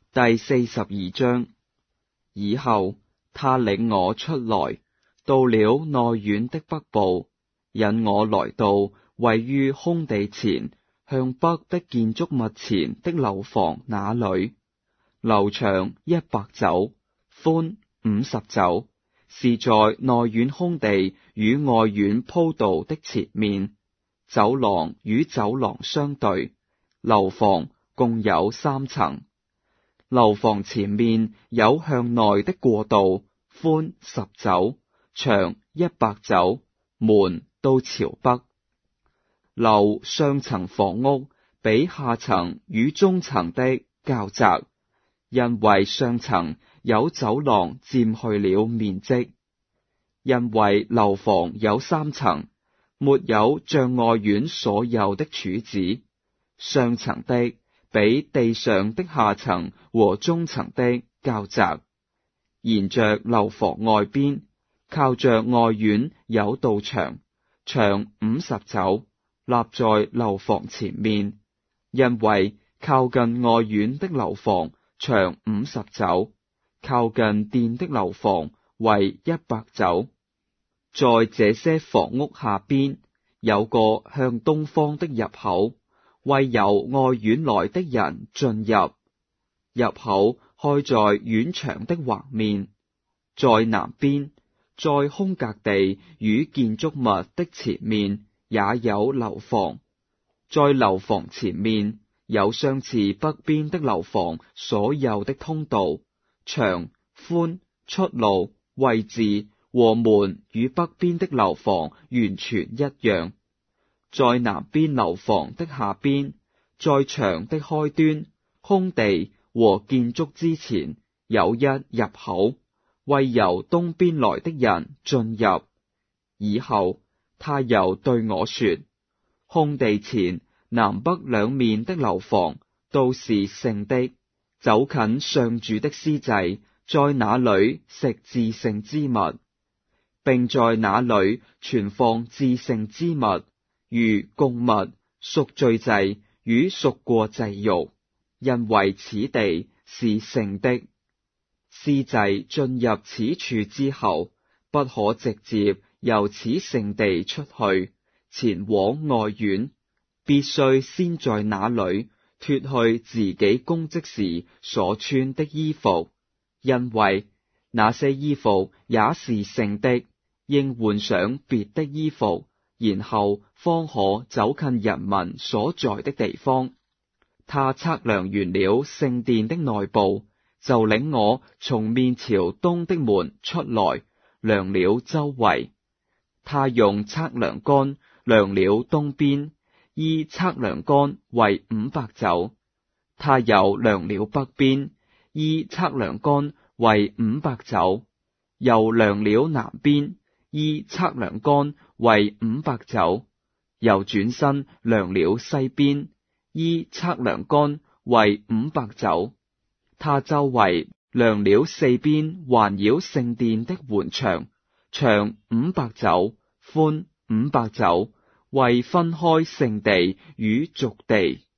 第42章。以後，他領我出來，到了內院的北部，引我來到位於空地前向北的建築物前的樓房那裏。樓長100肘，寬50肘，是在內院空地與外院鋪道的前面。走廊與走廊相對，樓房共有3層。樓房前面有向內的過道，寬10肘，長100肘，門都朝北。樓上層房屋比下層與中層的較窄，因為上層有走廊佔去了面積。因為樓房有3層，沒有像外院所有的柱子，上層的比地上的下層和中層的較窄。沿着樓房外邊，靠着外院有道牆，長50肘，立在樓房前面。因為靠近外院的樓房長50肘，靠近殿的樓房為100肘。在這些房屋下邊有個向東方的入口，為由外院來的人進入。入口開在院牆的橫面，在南邊，在空格地與建築物的前面也有樓房。在樓房前面有相似北邊的樓房所有的通道，長、寬、出路、位置和門與北邊的樓房完全一樣。在南邊樓房的下邊，在牆的開端，空地和建築之前有一入口，為由東邊來的人進入。以後，他又對我說：空地前南北兩面的樓房都是聖的，走近上主的司祭在那裏食至聖之物，並在那裏存放至聖之物，如供物、贖罪祭與贖過祭肉，因為此地是聖的。司祭進入此處之後，不可直接由此聖地出去，前往外院，必須先在那裏脫去自己供職時所穿的衣服，因為那些衣服也是聖的，應換上別的衣服，然後方可走近人民所在的地方。他測量完了聖殿的內部，就領我從面朝東的門出來，量了周圍。他用測量桿量了東邊，依測量桿為500肘。他又量了北邊，依測量桿為500肘。又量了南邊，依測量桿為500肘。又轉身量了西邊，依測量桿為500肘。他周圍量了四邊環繞聖殿的環牆，長500肘，寬500肘，為分開聖地與俗地。